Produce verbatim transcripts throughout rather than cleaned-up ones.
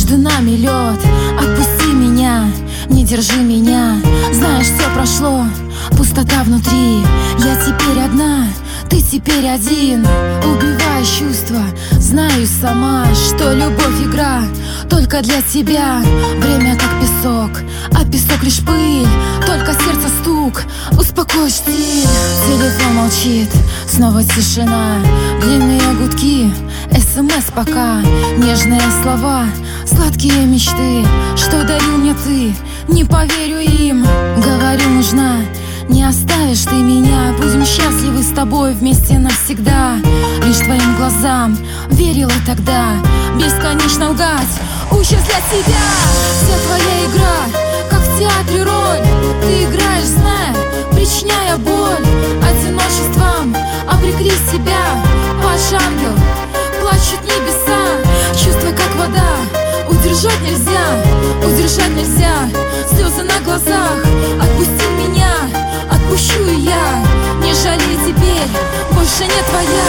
между нами лед. Отпусти меня, не держи меня. Знаешь, все прошло, пустота внутри. Я теперь одна, ты теперь один. Убиваю чувства, знаю сама, что любовь игра только для тебя. Время как песок, а песок лишь пыль. Только сердце стук, успокой штиль. Телефон молчит, снова тишина. Длинные гудки, смс пока. Нежные слова, сладкие мечты, что дарил мне ты, не поверю им. Говорю, нужна, не оставишь ты меня. Будем счастливы с тобой вместе навсегда. Лишь твоим глазам верила тогда. Бесконечно лгать, учусь для тебя. Вся твоя игра, как в театре роль. Ты играешь, зная, причиняя боль. Одиночеством обрекли себя. Ваш ангел, плачут небеса. Чувства как вода, удержать нельзя, удержать нельзя. Слезы на глазах, отпусти меня, отпущу и я. Не жалей теперь, больше не твоя.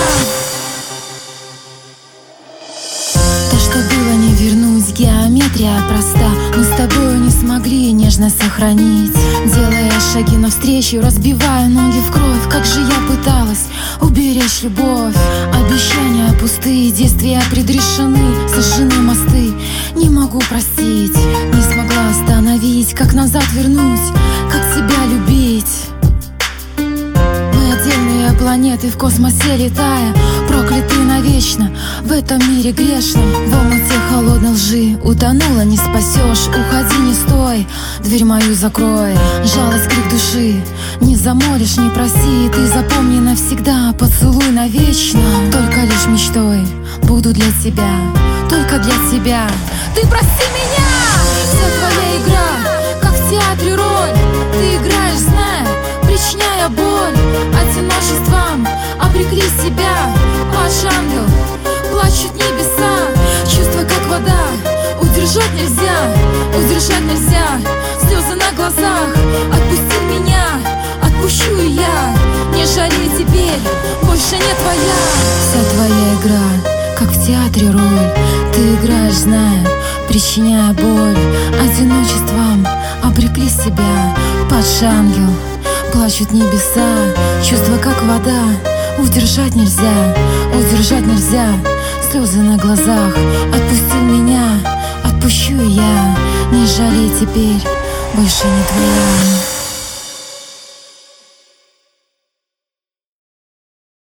То, что было, не вернуть, геометрия проста. Мы с тобою не смогли нежность сохранить. Делая шаги навстречу, разбивая ноги в кровь. Как же я пыталась уберечь любовь. Обещания пустые, действия предрешены. Сожжены мосты, не могу простить. Не смогла остановить, как назад вернуть, как тебя любить. Мы отдельные планеты в космосе летая, прокляты навечно в этом мире грешном. В омуте холодной лжи утонула, не спасешь. Уходи, не стой, дверь мою закрой. Жалость, крик души, не замолишь, не проси. Ты запомни навсегда, поцелуй навечно. Только лишь мечтой буду для тебя, только для тебя. Ты прости меня. Вся твоя игра, как в театре роль. Ты играешь, зная, причиняя боль. Одиночеством обрекли себя. Ваш ангел, плачут небеса. Чувства как вода, удержать нельзя, удержать нельзя. Слезы на глазах, отпусти меня, отпущу и я. Не жалей теперь, больше не твоя. Вся твоя игра, как в театре роль. Ты играешь, зная, причиняя боль. Одиночеством обрекли себя. Падший ангел, плачут небеса. Чувства как вода, удержать нельзя, удержать нельзя. Слезы на глазах, отпусти меня, отпущу и я. Не жалей теперь, больше не твоя.